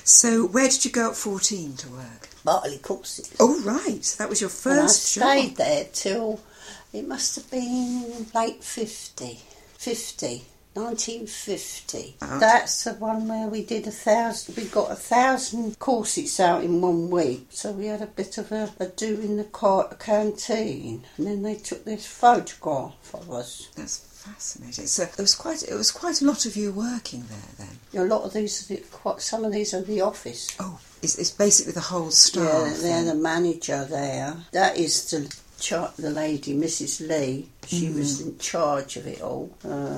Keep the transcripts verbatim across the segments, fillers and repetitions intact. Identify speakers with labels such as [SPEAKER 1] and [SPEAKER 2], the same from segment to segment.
[SPEAKER 1] So where did you go at fourteen to work?
[SPEAKER 2] Bartley Corsets.
[SPEAKER 1] Oh, right. That was your first
[SPEAKER 2] and I stayed
[SPEAKER 1] job.
[SPEAKER 2] there till, it must have been late fifty. fifty. nineteen fifty.
[SPEAKER 1] Oh.
[SPEAKER 2] That's the one where we did a thousand, we got a thousand corsets out in one week. So we had a bit of a, a do in the car, canteen. And then they took this photograph of us.
[SPEAKER 1] That's fascinating. So it was quite it was quite a lot of you working there then.
[SPEAKER 2] A lot of these, are the, quite, some of these are the office.
[SPEAKER 1] Oh, it's, it's basically the whole staff.
[SPEAKER 2] Yeah, they're
[SPEAKER 1] then.
[SPEAKER 2] the manager there. That is the char- the lady, Missus Lee. She mm. was in charge of it all.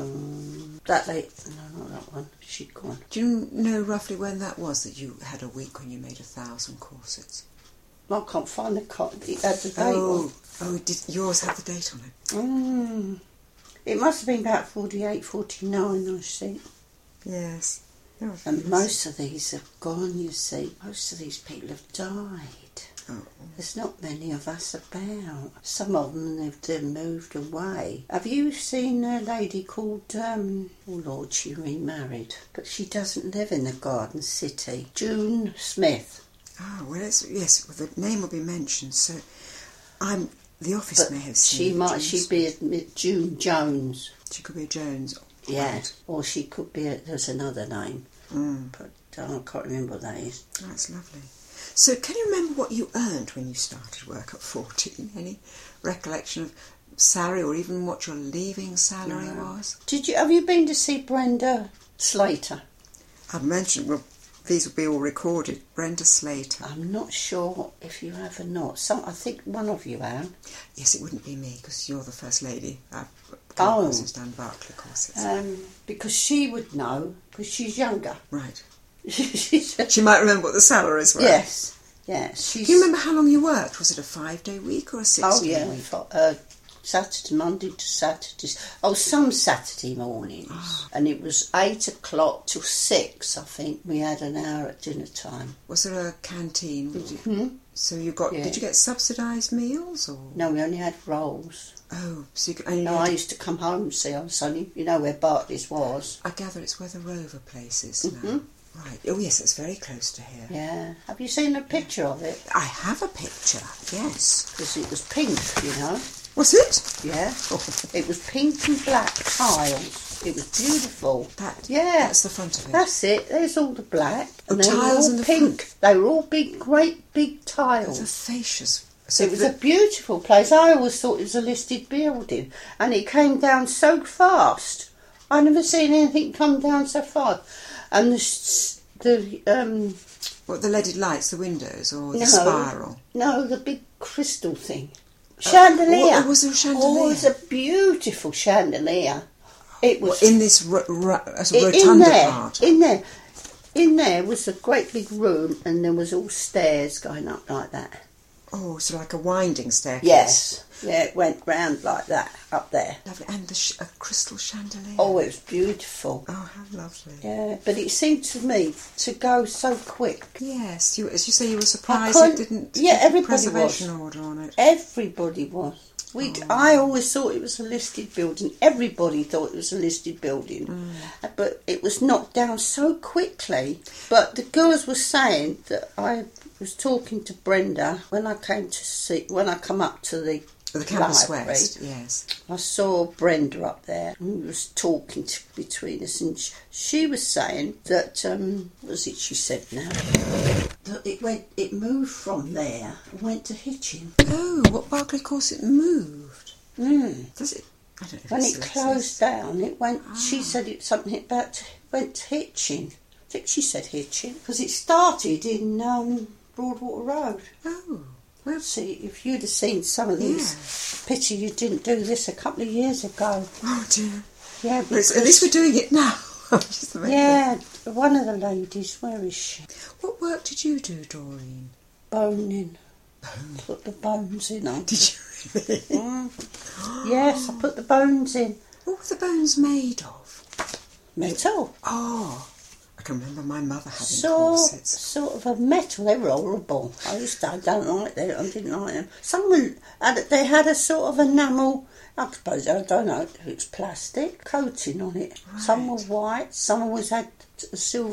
[SPEAKER 2] Um, that lady, no, not that one. She'd gone.
[SPEAKER 1] Do you know roughly when that was that you had a week when you made a thousand corsets?
[SPEAKER 2] I can't find the card. It had the date
[SPEAKER 1] Oh,
[SPEAKER 2] on.
[SPEAKER 1] oh, did yours have the date on it?
[SPEAKER 2] Mm. It must have been about forty-eight, forty-nine, I think.
[SPEAKER 1] Yes. Oh,
[SPEAKER 2] And
[SPEAKER 1] yes.
[SPEAKER 2] most of these have gone, you see. Most of these people have died.
[SPEAKER 1] Oh.
[SPEAKER 2] There's not many of us about. Some of them, they've, they've moved away. Have you seen a lady called, um, oh Lord, she remarried, but she doesn't live in the Garden City. June Smith.
[SPEAKER 1] Oh, well, it's, yes, well, the name will be mentioned, so I'm, the office
[SPEAKER 2] But
[SPEAKER 1] may have
[SPEAKER 2] she
[SPEAKER 1] seen
[SPEAKER 2] might,
[SPEAKER 1] June's-
[SPEAKER 2] she'd be a, June Jones.
[SPEAKER 1] She could be a Jones.
[SPEAKER 2] Yeah,
[SPEAKER 1] Right.
[SPEAKER 2] or she could be, a, there's another name,
[SPEAKER 1] Mm.
[SPEAKER 2] but uh, I can't remember what that is.
[SPEAKER 1] That's lovely. So can you remember what you earned when you started work at fourteen? Any recollection of salary or even what your leaving salary
[SPEAKER 2] No.
[SPEAKER 1] was?
[SPEAKER 2] Did you, have you been to see Brenda Slater?
[SPEAKER 1] I've mentioned, well, these will be all recorded. Brenda Slater.
[SPEAKER 2] I'm not sure if you have or not. Some, I think one of you have.
[SPEAKER 1] Yes, it wouldn't be me because you're the first lady I've
[SPEAKER 2] Oh.
[SPEAKER 1] who's done Barclay courses.
[SPEAKER 2] Um, because she would know, because she's younger.
[SPEAKER 1] Right.
[SPEAKER 2] she's,
[SPEAKER 1] She might remember what the salaries were.
[SPEAKER 2] yes, yes. She's,
[SPEAKER 1] Do you remember how long you worked? Was it a five-day week or a
[SPEAKER 2] Oh
[SPEAKER 1] six-day
[SPEAKER 2] yeah,
[SPEAKER 1] week?
[SPEAKER 2] for, uh, Saturday, Monday to Saturdays. Oh, some Saturday mornings,
[SPEAKER 1] Oh.
[SPEAKER 2] and it was eight o'clock till six. I think we had an hour at dinner time.
[SPEAKER 1] Was there a canteen? Did you,
[SPEAKER 2] Hmm?
[SPEAKER 1] so you got?
[SPEAKER 2] Yeah.
[SPEAKER 1] Did you get subsidised meals or?
[SPEAKER 2] No, we only had rolls.
[SPEAKER 1] Oh, so you could only.
[SPEAKER 2] No, I used to come home and see. I was only, you know, where Bartley's was.
[SPEAKER 1] I gather it's where the Rover place is now.
[SPEAKER 2] Mhm.
[SPEAKER 1] Right. Oh yes, it's very close to here.
[SPEAKER 2] Yeah. Have you seen a picture of it?
[SPEAKER 1] I have a picture. Yes.
[SPEAKER 2] Because it was pink, you know.
[SPEAKER 1] Was it?
[SPEAKER 2] Yeah.
[SPEAKER 1] Oh,
[SPEAKER 2] It was pink and black tiles. It was beautiful.
[SPEAKER 1] that.
[SPEAKER 2] Yeah.
[SPEAKER 1] That's the front of it.
[SPEAKER 2] That's it. There's all the black.
[SPEAKER 1] Oh,
[SPEAKER 2] And they were
[SPEAKER 1] tiles
[SPEAKER 2] all
[SPEAKER 1] in the
[SPEAKER 2] pink.
[SPEAKER 1] front.
[SPEAKER 2] They were all big, great big
[SPEAKER 1] It's a
[SPEAKER 2] tiles.
[SPEAKER 1] fascious. So
[SPEAKER 2] It was
[SPEAKER 1] the-
[SPEAKER 2] a beautiful place. I always thought it was a listed building. And it came down so fast. I never seen anything come down so fast. And the, s- the um,
[SPEAKER 1] what, the leaded lights, the windows, or the
[SPEAKER 2] No.
[SPEAKER 1] spiral?
[SPEAKER 2] no, the big crystal thing. Chandelier.
[SPEAKER 1] oh, was there a chandelier?
[SPEAKER 2] Oh, it was a beautiful chandelier. It was
[SPEAKER 1] Well, in this ro- ro- as a
[SPEAKER 2] I- in
[SPEAKER 1] rotunda
[SPEAKER 2] there,
[SPEAKER 1] part.
[SPEAKER 2] in there, in there was a great big room, and there was all stairs going up like that.
[SPEAKER 1] Oh, so like a winding staircase.
[SPEAKER 2] Yes, yeah, it went round like that up there.
[SPEAKER 1] Lovely. And the sh- a crystal chandelier.
[SPEAKER 2] Oh, it was beautiful.
[SPEAKER 1] Oh, how lovely.
[SPEAKER 2] Yeah, but it seemed to me to go so quick.
[SPEAKER 1] Yes, you, as you say, you were surprised
[SPEAKER 2] couldn't-
[SPEAKER 1] it didn't.
[SPEAKER 2] yeah,
[SPEAKER 1] have a
[SPEAKER 2] everybody
[SPEAKER 1] preservation order on it.
[SPEAKER 2] Everybody was. We,
[SPEAKER 1] Oh.
[SPEAKER 2] I always thought it was a listed building. Everybody thought it was a listed building,
[SPEAKER 1] Mm.
[SPEAKER 2] but it was knocked down so quickly. But the girls were saying that I was talking to Brenda when I came to see when I come up to the
[SPEAKER 1] The Campus
[SPEAKER 2] library.
[SPEAKER 1] West, yes.
[SPEAKER 2] I saw Brenda up there, and we was talking to, between us, and she, she was saying that um, what was it she said now? That it went, it moved from there and went to Hitchin.
[SPEAKER 1] Oh, what Barclay course it moved?
[SPEAKER 2] Mm.
[SPEAKER 1] Does it? I don't know. If
[SPEAKER 2] When
[SPEAKER 1] it
[SPEAKER 2] it
[SPEAKER 1] still
[SPEAKER 2] closed
[SPEAKER 1] exists.
[SPEAKER 2] down, it went. She
[SPEAKER 1] Ah.
[SPEAKER 2] said it something about to, went to Hitchin. I think she said Hitchin because it started in um, Broadwater Road.
[SPEAKER 1] Oh, well,
[SPEAKER 2] See, if you'd have seen some of these,
[SPEAKER 1] yeah.
[SPEAKER 2] pity you didn't do this a couple of years ago.
[SPEAKER 1] Oh dear.
[SPEAKER 2] Yeah,
[SPEAKER 1] But it's- at least we're doing it now. Which is the main thing.
[SPEAKER 2] yeah, one of the ladies. Where is she?
[SPEAKER 1] What work did you do, Doreen?
[SPEAKER 2] Boning.
[SPEAKER 1] Bone.
[SPEAKER 2] Put the bones in. I
[SPEAKER 1] Did you really?
[SPEAKER 2] Mm. Yes, I put the bones in.
[SPEAKER 1] What were the bones made of?
[SPEAKER 2] Metal.
[SPEAKER 1] Oh, I can remember my mother having
[SPEAKER 2] So,
[SPEAKER 1] corsets.
[SPEAKER 2] sort of a metal. They were horrible. I used to, I don't like them. I didn't like them. Some had, they had a sort of enamel, I suppose, I don't know, it was plastic coating on it.
[SPEAKER 1] Right.
[SPEAKER 2] Some were white, some always had a silver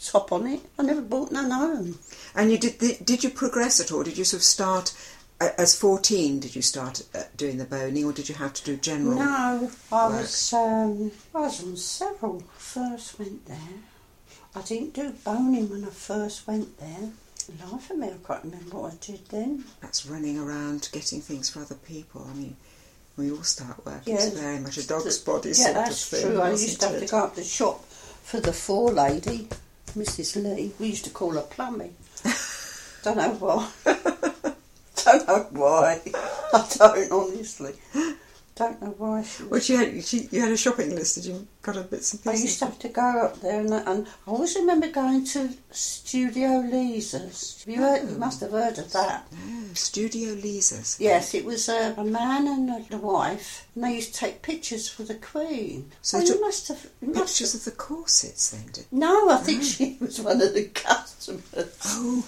[SPEAKER 2] top on it. I never bought none home.
[SPEAKER 1] And you did the, did you progress at all? Did you sort of start uh, as fourteen? Did you start uh, doing the boning, or did you have to do general?
[SPEAKER 2] No, I
[SPEAKER 1] work?
[SPEAKER 2] was um, I was on several. First went there. I didn't do boning when I first went there. Life of me, I can't remember what I did then.
[SPEAKER 1] That's running around getting things for other people. I mean, we all start work.
[SPEAKER 2] Yeah,
[SPEAKER 1] it's very much a dog's body
[SPEAKER 2] yeah,
[SPEAKER 1] sort
[SPEAKER 2] that's
[SPEAKER 1] of thing.
[SPEAKER 2] true. I
[SPEAKER 1] wasn't
[SPEAKER 2] used to have
[SPEAKER 1] it?
[SPEAKER 2] to go up the shop for the forelady, Missus Lee. We used to call her Plummy. Don't know why. Don't know why. I don't, honestly. Don't know why she was...
[SPEAKER 1] Well, she had, she, you had a shopping list, did you? Got a bits and
[SPEAKER 2] I
[SPEAKER 1] pieces?
[SPEAKER 2] used to have to go up there, and, and I always remember going to Studio Lisa's. Have you, heard, you must have heard of that.
[SPEAKER 1] No, Studio Lisa's.
[SPEAKER 2] Yes, it was a, a man and a, a wife, and they used to take pictures for the Queen.
[SPEAKER 1] So
[SPEAKER 2] oh,
[SPEAKER 1] they
[SPEAKER 2] you
[SPEAKER 1] took
[SPEAKER 2] must have... You must
[SPEAKER 1] Pictures
[SPEAKER 2] have,
[SPEAKER 1] of the corsets then, did
[SPEAKER 2] no, I think she was one of the customers.
[SPEAKER 1] Oh,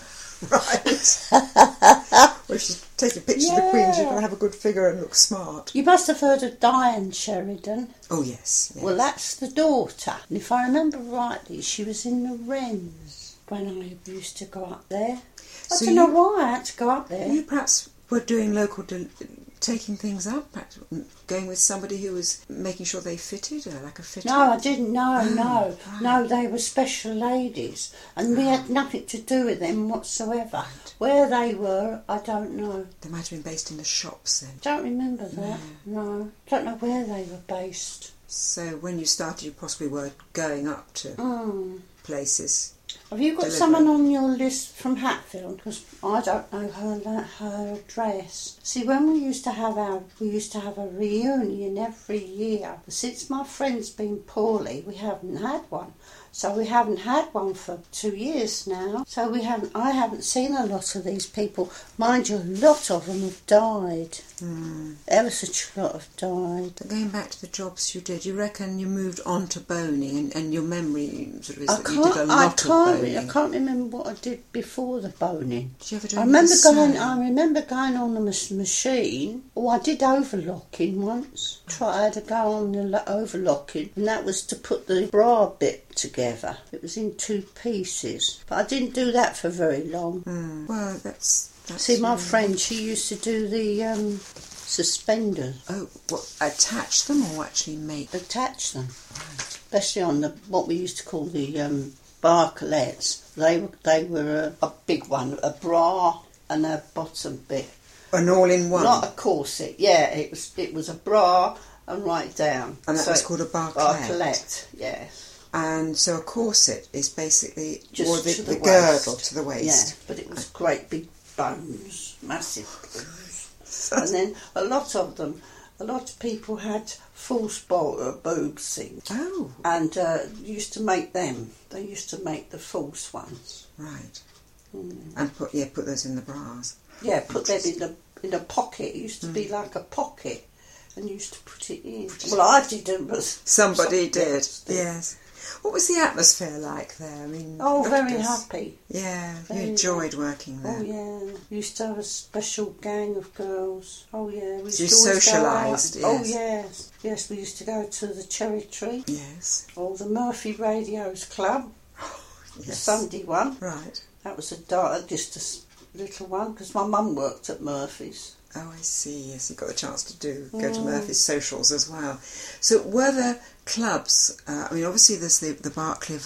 [SPEAKER 1] right. Well, if she's taking pictures of the Queen, she's
[SPEAKER 2] Yeah.
[SPEAKER 1] got to have a good figure and look smart.
[SPEAKER 2] You must have heard of Diane Sheridan.
[SPEAKER 1] Oh, yes. yes.
[SPEAKER 2] Well, that's the daughter. And if I remember rightly, she was in the Wrens when I used to go up there. I
[SPEAKER 1] So
[SPEAKER 2] don't know
[SPEAKER 1] you-
[SPEAKER 2] why I had to go up there.
[SPEAKER 1] You perhaps were doing local, del- taking things up, perhaps going with somebody who was making sure they fitted, or like a fitter?
[SPEAKER 2] No, I didn't. No,
[SPEAKER 1] Oh,
[SPEAKER 2] no,
[SPEAKER 1] right.
[SPEAKER 2] no. They were special ladies, and we had nothing to do with them whatsoever. Where they were, I don't know.
[SPEAKER 1] They might have been based in the shops then.
[SPEAKER 2] Don't remember that. No, don't know where they were based.
[SPEAKER 1] So when you started, you possibly were going up to
[SPEAKER 2] Mm.
[SPEAKER 1] places.
[SPEAKER 2] Have you got
[SPEAKER 1] Delivery.
[SPEAKER 2] someone on your list from Hatfield? Because I don't know her her address. See, when we used to have our, we used to have a reunion every year. Since my friend's been poorly, we haven't had one. So we haven't had one for two years now. So we haven't. I haven't seen a lot of these people. Mind you, a lot of them have died.
[SPEAKER 1] Mm.
[SPEAKER 2] Ever such a lot have died.
[SPEAKER 1] But going back to the jobs you did, you reckon you moved on to boning, and, and your memory sort of is
[SPEAKER 2] I
[SPEAKER 1] that you did a
[SPEAKER 2] can't.
[SPEAKER 1] lot
[SPEAKER 2] I
[SPEAKER 1] of
[SPEAKER 2] can't. re-
[SPEAKER 1] boning.
[SPEAKER 2] I can't remember what I did before the boning.
[SPEAKER 1] Did you ever do
[SPEAKER 2] I
[SPEAKER 1] any
[SPEAKER 2] remember
[SPEAKER 1] of the
[SPEAKER 2] going.
[SPEAKER 1] sewing?
[SPEAKER 2] I remember going on the mach- machine. Oh, I did overlocking once. Tried to go on the lo- overlocking, and that was to put the bra bit together. It was in two pieces, but I didn't do that for very long.
[SPEAKER 1] Mm. Well, that's... that's
[SPEAKER 2] See, my
[SPEAKER 1] really-
[SPEAKER 2] friend, she used to do the um, suspenders,
[SPEAKER 1] Oh, what, attach them or actually make?
[SPEAKER 2] attach them,
[SPEAKER 1] Right.
[SPEAKER 2] especially on the what we used to call the um, barcolettes. They were they were a, a big one, a bra and a bottom bit.
[SPEAKER 1] An all-in-one?
[SPEAKER 2] Not a corset, yeah, it was it was a bra and right down.
[SPEAKER 1] And that
[SPEAKER 2] So
[SPEAKER 1] was called a barcolette?
[SPEAKER 2] Barcolette, yes.
[SPEAKER 1] And so a corset is basically
[SPEAKER 2] Just
[SPEAKER 1] or the,
[SPEAKER 2] to the,
[SPEAKER 1] the
[SPEAKER 2] waist.
[SPEAKER 1] girdle to the
[SPEAKER 2] Yeah,
[SPEAKER 1] waist.
[SPEAKER 2] but it was great big bones, massive bones. And then a lot of them, a lot of people had false bo- uh, boobs things.
[SPEAKER 1] Oh,
[SPEAKER 2] And uh, used to make them. They used to make the false ones.
[SPEAKER 1] right.
[SPEAKER 2] Mm.
[SPEAKER 1] And put yeah, put those in the bras.
[SPEAKER 2] Yeah, put them in the in a pocket. It used to
[SPEAKER 1] Mm.
[SPEAKER 2] be like a pocket, and used to put it in. Well, I didn't, but
[SPEAKER 1] Somebody did.
[SPEAKER 2] else did.
[SPEAKER 1] Yes. What was the atmosphere like there? I mean,
[SPEAKER 2] Oh,
[SPEAKER 1] look
[SPEAKER 2] very
[SPEAKER 1] at us.
[SPEAKER 2] happy.
[SPEAKER 1] Yeah,
[SPEAKER 2] Very
[SPEAKER 1] you enjoyed working there.
[SPEAKER 2] Oh yeah, we used to have a special gang of girls. Oh yeah, we used
[SPEAKER 1] So you
[SPEAKER 2] to always go out.
[SPEAKER 1] socialised,
[SPEAKER 2] Oh
[SPEAKER 1] yes.
[SPEAKER 2] yes, yes. We used to go to the Cherry Tree
[SPEAKER 1] Yes.
[SPEAKER 2] or the Murphy Radios Club, the
[SPEAKER 1] Yes.
[SPEAKER 2] Sunday one.
[SPEAKER 1] Right.
[SPEAKER 2] That was a dark, just a s- little one because my mum worked at Murphy's.
[SPEAKER 1] Oh, I see. Yes, you got a chance to do go to
[SPEAKER 2] Mm.
[SPEAKER 1] Murphy's socials as well. So, were there clubs? Uh, I mean, obviously, there's the the Berkeley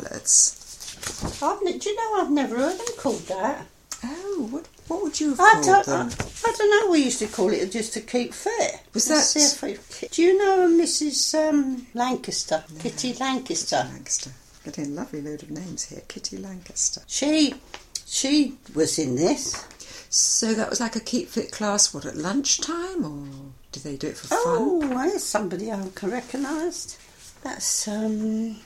[SPEAKER 1] Violets.
[SPEAKER 2] I've, ne- do you know I've never heard them called that?
[SPEAKER 1] Oh, what what would you have
[SPEAKER 2] I
[SPEAKER 1] called
[SPEAKER 2] don't.
[SPEAKER 1] them?
[SPEAKER 2] I, I don't know. We used to call it just to keep fit.
[SPEAKER 1] Was
[SPEAKER 2] Let's
[SPEAKER 1] that-
[SPEAKER 2] see if we- do you know Missus Um, Lancaster, Kitty Lancaster?
[SPEAKER 1] Lancaster. Getting a lovely load of names here. Kitty Lancaster.
[SPEAKER 2] She, she was in this.
[SPEAKER 1] So that was like a keep fit class. What, at lunchtime, or did they do it for
[SPEAKER 2] Oh,
[SPEAKER 1] fun?
[SPEAKER 2] there's somebody I recognised. That's um.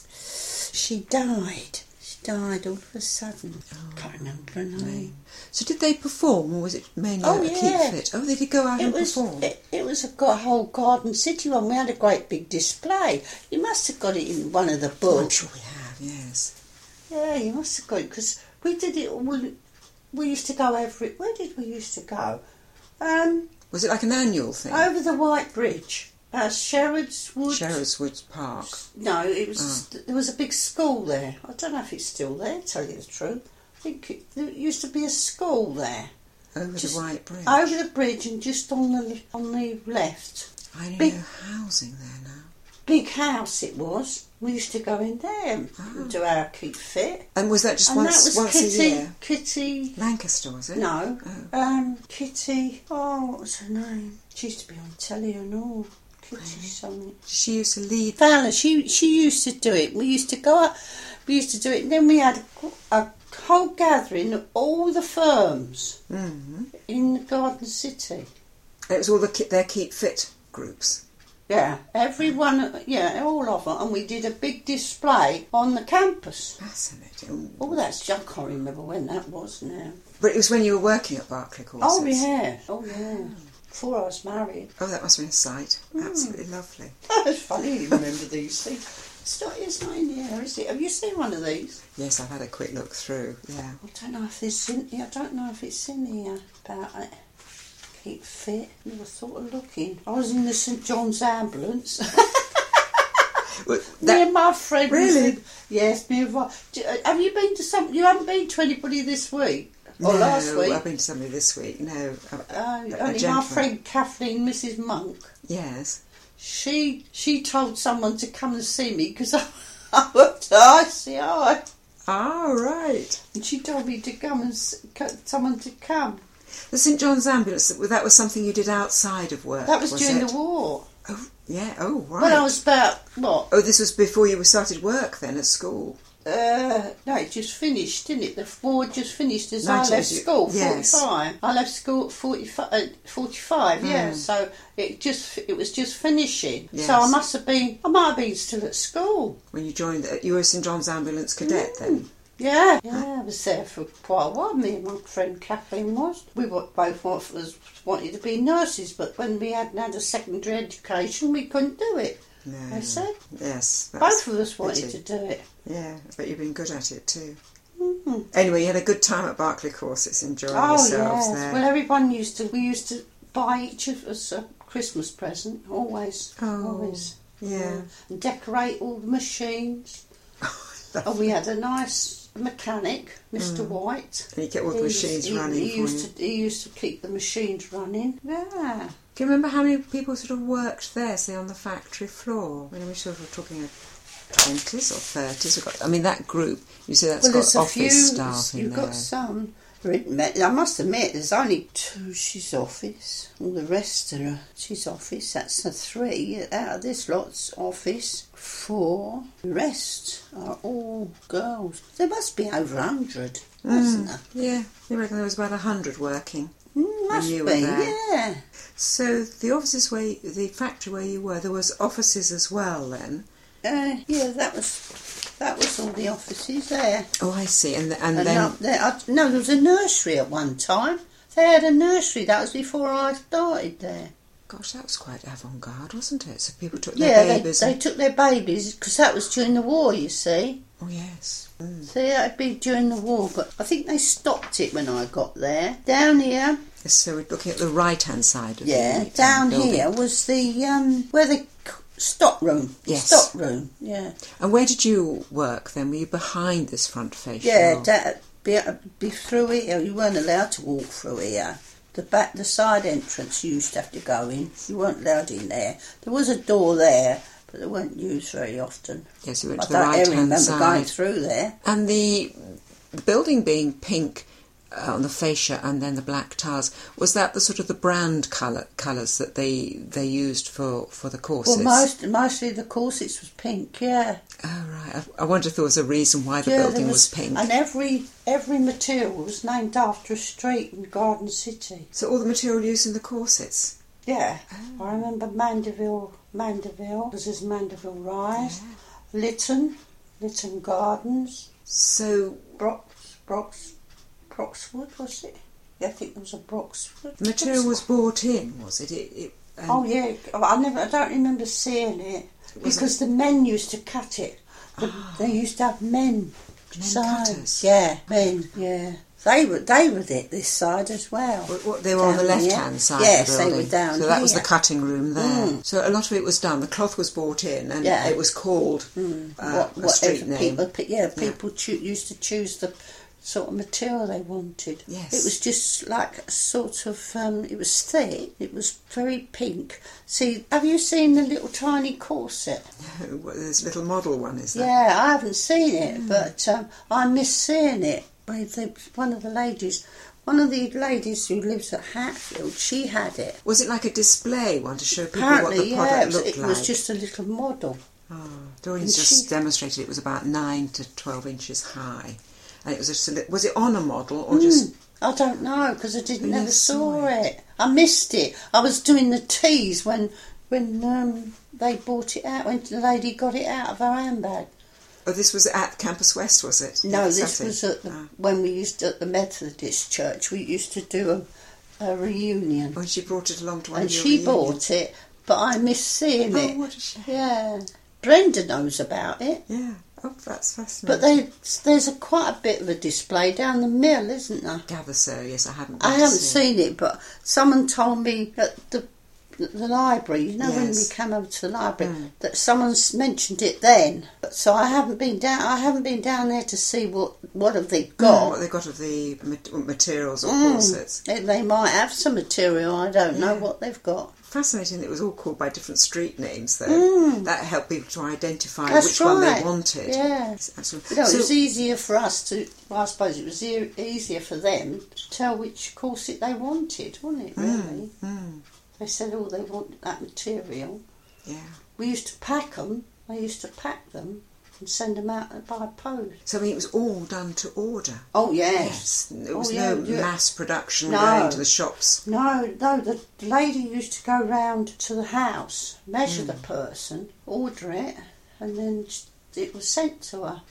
[SPEAKER 2] She died. She died all of a sudden.
[SPEAKER 1] Oh,
[SPEAKER 2] Can't remember her name.
[SPEAKER 1] So did they perform, or was it mainly
[SPEAKER 2] Oh,
[SPEAKER 1] a
[SPEAKER 2] yeah.
[SPEAKER 1] keep fit? Oh, they did go out
[SPEAKER 2] It
[SPEAKER 1] and
[SPEAKER 2] was
[SPEAKER 1] perform.
[SPEAKER 2] it, it was a go- whole Garden City one. We had a great big display. You must have got it in one of the
[SPEAKER 1] Oh, I'm
[SPEAKER 2] books.
[SPEAKER 1] sure we have. Yes.
[SPEAKER 2] Yeah, you must have got it because we did it. all. We used to go every. Where did we used to go? Um,
[SPEAKER 1] Was it like an annual thing?
[SPEAKER 2] over the White Bridge. Uh, Sherrod's Wood.
[SPEAKER 1] Sherrod's Woods Park.
[SPEAKER 2] No, it was.
[SPEAKER 1] Oh.
[SPEAKER 2] There was a big school there. I don't know if it's still there. To tell you the truth, I think it, there used to be a school there.
[SPEAKER 1] Over
[SPEAKER 2] Just
[SPEAKER 1] the White Bridge.
[SPEAKER 2] Over the bridge and just on the on the left.
[SPEAKER 1] I don't
[SPEAKER 2] big,
[SPEAKER 1] know housing there now.
[SPEAKER 2] Big house it was. We used to go in there
[SPEAKER 1] Oh.
[SPEAKER 2] and do our Keep Fit.
[SPEAKER 1] And was that just
[SPEAKER 2] and
[SPEAKER 1] once
[SPEAKER 2] that was
[SPEAKER 1] once
[SPEAKER 2] Kitty,
[SPEAKER 1] a year?
[SPEAKER 2] Kitty.
[SPEAKER 1] Lancaster, was it?
[SPEAKER 2] No.
[SPEAKER 1] Oh.
[SPEAKER 2] Um, Kitty. Oh, what was her name? She used to be on telly and all. Kitty something.
[SPEAKER 1] She used to lead.
[SPEAKER 2] Fowler, she she used to do it. We used to go up, we used to do it, and then we had a, a whole gathering of all the firms
[SPEAKER 1] Mm-hmm.
[SPEAKER 2] in the Garden City.
[SPEAKER 1] It was all the ki- their Keep Fit groups.
[SPEAKER 2] Yeah, everyone, yeah, all of them, and we did a big display on the campus.
[SPEAKER 1] Fascinating.
[SPEAKER 2] Oh, that's, I can't remember when that was now.
[SPEAKER 1] But it was when you were working at Berkeley Courses.
[SPEAKER 2] Oh, yeah, oh, yeah. Before I was married.
[SPEAKER 1] Oh, that must have been a sight. Absolutely lovely.
[SPEAKER 2] It's funny you remember these things. It's not, it's not in here, is it? Have you seen one of these?
[SPEAKER 1] Yes, I've had a quick look through, yeah.
[SPEAKER 2] I don't know if it's in here. I don't know if it's in here about it. Keep Fit. Never thought of looking. I was in the St John's ambulance.
[SPEAKER 1] Well,
[SPEAKER 2] me
[SPEAKER 1] that,
[SPEAKER 2] and my friend.
[SPEAKER 1] Really?
[SPEAKER 2] Was in, yes, me and my. Do- Have you been to some? You haven't been to anybody this week or
[SPEAKER 1] no,
[SPEAKER 2] last week?
[SPEAKER 1] I've been to somebody this week. No, a,
[SPEAKER 2] Uh,
[SPEAKER 1] a
[SPEAKER 2] only my
[SPEAKER 1] gentleman.
[SPEAKER 2] friend Kathleen, Missus Monk.
[SPEAKER 1] Yes.
[SPEAKER 2] She she told someone to come and see me because I, I worked at I C I.
[SPEAKER 1] Ah, right.
[SPEAKER 2] And she told me to come and s- co- someone to come.
[SPEAKER 1] The St John's ambulance, that was something you did outside of work,
[SPEAKER 2] That was,
[SPEAKER 1] was
[SPEAKER 2] during
[SPEAKER 1] it?
[SPEAKER 2] the war.
[SPEAKER 1] Oh, yeah, oh, right.
[SPEAKER 2] When I was about what?
[SPEAKER 1] Oh, this was before you started work then at school?
[SPEAKER 2] Uh, no, it just finished, didn't it? The war just finished as I
[SPEAKER 1] Nineteen-
[SPEAKER 2] left school.
[SPEAKER 1] yes.
[SPEAKER 2] Forty-five. I left school at forty-five. Uh, forty-five. Yeah.
[SPEAKER 1] Mm.
[SPEAKER 2] So it just it was just finishing.
[SPEAKER 1] Yes.
[SPEAKER 2] So I must have been. I might have been still at school.
[SPEAKER 1] When you joined, the, you were a St John's ambulance cadet
[SPEAKER 2] Mm.
[SPEAKER 1] then?
[SPEAKER 2] Yeah, yeah, I was there for quite a while. Me and my friend Kathleen was. We were both was, wanted to be nurses, but when we hadn't had a secondary education, we couldn't do it.
[SPEAKER 1] No.
[SPEAKER 2] I said.
[SPEAKER 1] Yes. that's
[SPEAKER 2] Both of us wanted
[SPEAKER 1] pity.
[SPEAKER 2] to do it.
[SPEAKER 1] Yeah, but you've been good at it too.
[SPEAKER 2] Mm-hmm.
[SPEAKER 1] Anyway, you had a good time at Berkeley Courses, enjoying
[SPEAKER 2] Oh
[SPEAKER 1] yourselves
[SPEAKER 2] yes.
[SPEAKER 1] there.
[SPEAKER 2] Well, everyone used to. We used to buy each of us a Christmas present. Always.
[SPEAKER 1] Oh,
[SPEAKER 2] Always.
[SPEAKER 1] yeah.
[SPEAKER 2] And decorate all the machines. And we had a nice mechanic, Mister
[SPEAKER 1] Mm.
[SPEAKER 2] White.
[SPEAKER 1] And you kept all the
[SPEAKER 2] He
[SPEAKER 1] machines
[SPEAKER 2] he,
[SPEAKER 1] running
[SPEAKER 2] he
[SPEAKER 1] for
[SPEAKER 2] used
[SPEAKER 1] you.
[SPEAKER 2] to he used to keep the machines running. Yeah.
[SPEAKER 1] Do you remember how many people sort of worked there, say on the factory floor? I mean, we're sort of talking of twenties or thirties. We've got, I mean, that group, you see that's
[SPEAKER 2] Well,
[SPEAKER 1] got
[SPEAKER 2] there's a
[SPEAKER 1] office
[SPEAKER 2] few.
[SPEAKER 1] staff in
[SPEAKER 2] You've
[SPEAKER 1] there.
[SPEAKER 2] got some. I must admit, there's only two. She's office. All the rest are. She's office. That's the three out of this lot's office. Four. The rest are all girls. There must be over a hundred, mustn't there?
[SPEAKER 1] Yeah, I reckon there was about a hundred working.
[SPEAKER 2] Mm, must
[SPEAKER 1] you
[SPEAKER 2] be.
[SPEAKER 1] were there.
[SPEAKER 2] Yeah.
[SPEAKER 1] So the offices where, you, the factory where you were, there was offices as well then.
[SPEAKER 2] Uh, yeah. That was. That was all the offices there.
[SPEAKER 1] Oh, I see. And and,
[SPEAKER 2] And
[SPEAKER 1] then
[SPEAKER 2] up there, I, no, there was a nursery at one time. They had a nursery. That was before I started there.
[SPEAKER 1] gosh, that was quite avant-garde, wasn't it? So people took
[SPEAKER 2] Yeah,
[SPEAKER 1] their
[SPEAKER 2] they,
[SPEAKER 1] babies.
[SPEAKER 2] they
[SPEAKER 1] and...
[SPEAKER 2] took their babies because that was during the war. You see.
[SPEAKER 1] Oh yes. Mm.
[SPEAKER 2] So yeah, it'd be during the war, but I think they stopped it when I got there. Down here,
[SPEAKER 1] So we're looking at the right-hand side of
[SPEAKER 2] yeah,
[SPEAKER 1] the um,
[SPEAKER 2] down
[SPEAKER 1] building.
[SPEAKER 2] here was the um, where the stock room.
[SPEAKER 1] Yes.
[SPEAKER 2] Stock room. Yeah.
[SPEAKER 1] And where did you work then? Were you behind this front face?
[SPEAKER 2] Yeah. Da, be, be through here. You weren't allowed to walk through here. The back, the side entrance, you used to have to go in. You weren't allowed in there. There was a door there, but they weren't used very often.
[SPEAKER 1] Yes, you went
[SPEAKER 2] I
[SPEAKER 1] to the
[SPEAKER 2] don't ever
[SPEAKER 1] right-hand
[SPEAKER 2] remember
[SPEAKER 1] side.
[SPEAKER 2] going through there.
[SPEAKER 1] And the, the building being pink uh, on the fascia and then the black tiles, was that the sort of the brand colour colours that they they used for, for the courses?
[SPEAKER 2] Well, most mostly the corsets was pink. Yeah.
[SPEAKER 1] Oh right. I, I wondered if there was a reason why the
[SPEAKER 2] Yeah,
[SPEAKER 1] building
[SPEAKER 2] there
[SPEAKER 1] was, pink.
[SPEAKER 2] And every every material was named after a street in Garden City.
[SPEAKER 1] So all the material used in the corsets.
[SPEAKER 2] Yeah.
[SPEAKER 1] Oh.
[SPEAKER 2] I remember Mandeville, Mandeville, this is Mandeville Rise,
[SPEAKER 1] Yeah.
[SPEAKER 2] Lytton, Lytton Gardens,
[SPEAKER 1] So
[SPEAKER 2] Brox, Brox, Broxwood, was it? Yeah, I think there was a Broxwood.
[SPEAKER 1] the material was bought in, was it? it, it um,
[SPEAKER 2] Oh yeah, I never, I don't remember seeing it
[SPEAKER 1] It wasn't-
[SPEAKER 2] because the men used to cut it. The,
[SPEAKER 1] Ah.
[SPEAKER 2] They used to have men.
[SPEAKER 1] Men
[SPEAKER 2] So,
[SPEAKER 1] cutters.
[SPEAKER 2] Yeah, men. Yeah. They were they were at this side as well.
[SPEAKER 1] What, what, they were on the left-hand side
[SPEAKER 2] yes,
[SPEAKER 1] of the building?
[SPEAKER 2] Yes, they were down
[SPEAKER 1] So that
[SPEAKER 2] here.
[SPEAKER 1] was the cutting room there.
[SPEAKER 2] Mm.
[SPEAKER 1] So a lot of it was done. The cloth was brought in and
[SPEAKER 2] yeah.
[SPEAKER 1] it was called
[SPEAKER 2] mm.
[SPEAKER 1] uh,
[SPEAKER 2] what,
[SPEAKER 1] a street name.
[SPEAKER 2] People, yeah, people yeah. Cho- used to choose the sort of material they wanted.
[SPEAKER 1] Yes.
[SPEAKER 2] It was just like a sort of, um, it was thick, it was very pink. See, have you seen the little tiny corset?
[SPEAKER 1] No, there's a little model one, is there?
[SPEAKER 2] Yeah, I haven't seen it,
[SPEAKER 1] mm.
[SPEAKER 2] but um, I miss seeing it. The, one of the ladies, one of the ladies who lives at Hatfield, she had it.
[SPEAKER 1] Was it like a display one to show people
[SPEAKER 2] Apparently,
[SPEAKER 1] what the product
[SPEAKER 2] yeah, it was,
[SPEAKER 1] looked
[SPEAKER 2] it
[SPEAKER 1] like?
[SPEAKER 2] It was just a little model.
[SPEAKER 1] Oh, Doreen's just she, demonstrated it was about nine to twelve inches high. And it was just a, was it on a model or mm, just?
[SPEAKER 2] I don't know because I didn't never saw it. it. I missed it. I was doing the teas when when um, they bought it out. When the lady got it out of her handbag.
[SPEAKER 1] Oh, this was at Campus West, was it?
[SPEAKER 2] No, this was at the, oh. when we used to, at the Methodist Church. We used to do a, a reunion.
[SPEAKER 1] Oh, and she brought it along to one
[SPEAKER 2] and
[SPEAKER 1] of your
[SPEAKER 2] she
[SPEAKER 1] reunions.
[SPEAKER 2] bought it, but I missed seeing
[SPEAKER 1] oh,
[SPEAKER 2] it.
[SPEAKER 1] Oh, what a shame!
[SPEAKER 2] Yeah, Brenda knows about it.
[SPEAKER 1] Yeah. Oh, that's fascinating.
[SPEAKER 2] But they, there's a quite a bit of a display down the mill, isn't there?
[SPEAKER 1] I gather so. Yes, I haven't.
[SPEAKER 2] I haven't seen it, but someone told me at the the library. You know, yes. when we came over to the library, mm. that someone's mentioned it then. But so I haven't been down. I haven't been down there to see what what have they got.
[SPEAKER 1] Mm, what they got of the materials or mm. corsets.
[SPEAKER 2] They, they might have some material. I don't
[SPEAKER 1] yeah.
[SPEAKER 2] know what they've got.
[SPEAKER 1] Fascinating that it was all called by different street names, though.
[SPEAKER 2] Mm.
[SPEAKER 1] That helped people to identify
[SPEAKER 2] That's
[SPEAKER 1] which
[SPEAKER 2] right.
[SPEAKER 1] one they wanted.
[SPEAKER 2] Yeah.
[SPEAKER 1] Absolutely.
[SPEAKER 2] You know,
[SPEAKER 1] so,
[SPEAKER 2] it was easier for us to, well, I suppose it was e- easier for them to tell which corset they wanted, wasn't it, really?
[SPEAKER 1] Mm, mm.
[SPEAKER 2] They said, oh, they wanted that material.
[SPEAKER 1] Yeah.
[SPEAKER 2] We used to pack them. I used to pack them and send them out by post.
[SPEAKER 1] So, I mean, it was all done to order?
[SPEAKER 2] Oh, yes.
[SPEAKER 1] Yes. There was
[SPEAKER 2] oh, yeah,
[SPEAKER 1] no
[SPEAKER 2] yeah.
[SPEAKER 1] mass production
[SPEAKER 2] no.
[SPEAKER 1] going to the shops?
[SPEAKER 2] No, no. The lady used to go round to the house, measure mm. the person, order it, and then it was sent to her.